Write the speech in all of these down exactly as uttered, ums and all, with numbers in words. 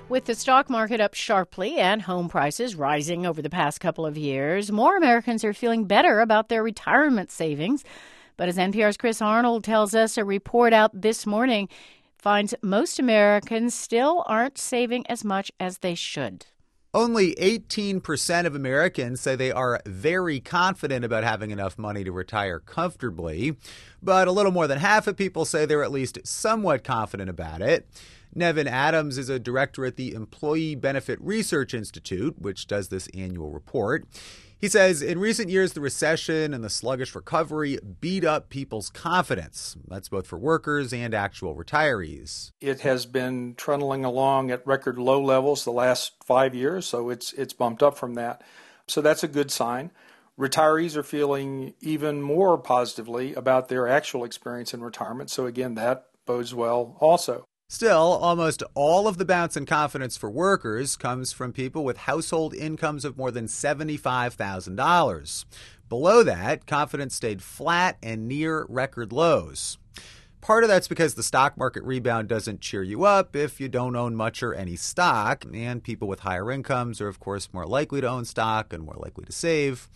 With the stock market up sharply and home prices rising over the past couple of years, more Americans are feeling better about their retirement savings. But as N P R's Chris Arnold tells us, a report out this morning finds most Americans still aren't saving as much as they should. Only eighteen percent of Americans say they are very confident about having enough money to retire comfortably, but a little more than half of people say they're at least somewhat confident about it. Nevin Adams is a director at the Employee Benefit Research Institute, which does this annual report. He says in recent years, the recession and the sluggish recovery beat up people's confidence. That's both for workers and actual retirees. It has been trundling along at record low levels the last five years, so it's it's bumped up from that. So that's a good sign. Retirees are feeling even more positively about their actual experience in retirement. So again, that bodes well also. Still, almost all of the bounce in confidence for workers comes from people with household incomes of more than seventy-five thousand dollars. Below that, confidence stayed flat and near record lows. Part of that's because the stock market rebound doesn't cheer you up if you don't own much or any stock, and people with higher incomes are, of course, more likely to own stock and more likely to save.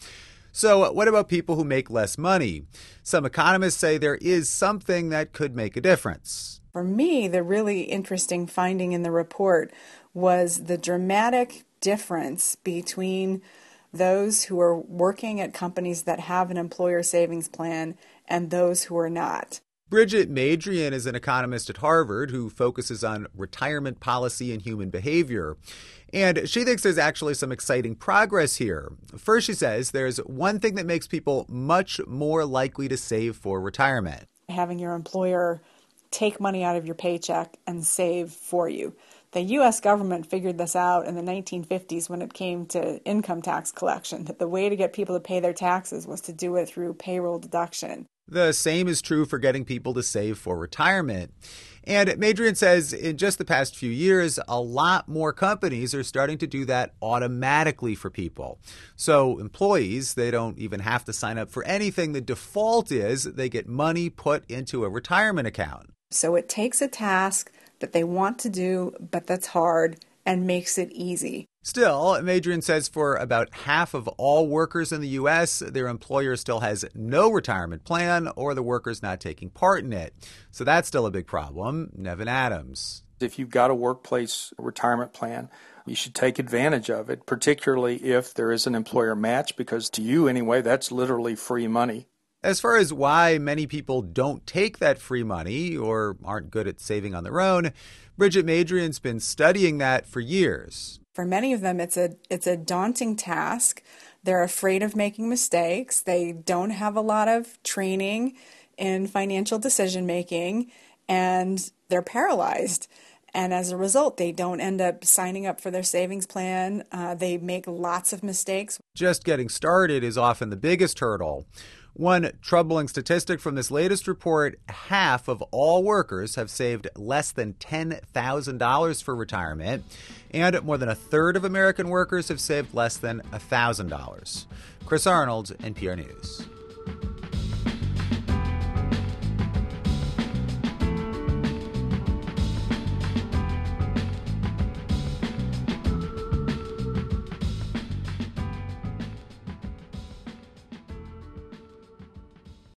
So what about people who make less money? Some economists say there is something that could make a difference. For me, the really interesting finding in the report was the dramatic difference between those who are working at companies that have an employer savings plan and those who are not. Bridget Madrian is an economist at Harvard who focuses on retirement policy and human behavior. And she thinks there's actually some exciting progress here. First, she says there's one thing that makes people much more likely to save for retirement. Having your employer take money out of your paycheck and save for you. The U S government figured this out in the nineteen fifties when it came to income tax collection, that the way to get people to pay their taxes was to do it through payroll deduction. The same is true for getting people to save for retirement. And Madrian says in just the past few years, a lot more companies are starting to do that automatically for people. So employees, they don't even have to sign up for anything. The default is they get money put into a retirement account. So it takes a task that they want to do, but that's hard, and makes it easy. Still, Madrian says for about half of all workers in the U S, their employer still has no retirement plan or the worker's not taking part in it. So that's still a big problem. Nevin Adams. If you've got a workplace retirement plan, you should take advantage of it, particularly if there is an employer match, because to you anyway, that's literally free money. As far as why many people don't take that free money or aren't good at saving on their own, Bridget Madrian's been studying that for years. For many of them, it's a it's a daunting task. They're afraid of making mistakes. They don't have a lot of training in financial decision making, and they're paralyzed. And as a result, they don't end up signing up for their savings plan. Uh, they make lots of mistakes. Just getting started is often the biggest hurdle. One troubling statistic from this latest report, half of all workers have saved less than ten thousand dollars for retirement, and more than a third of American workers have saved less than one thousand dollars. Chris Arnold, N P R News.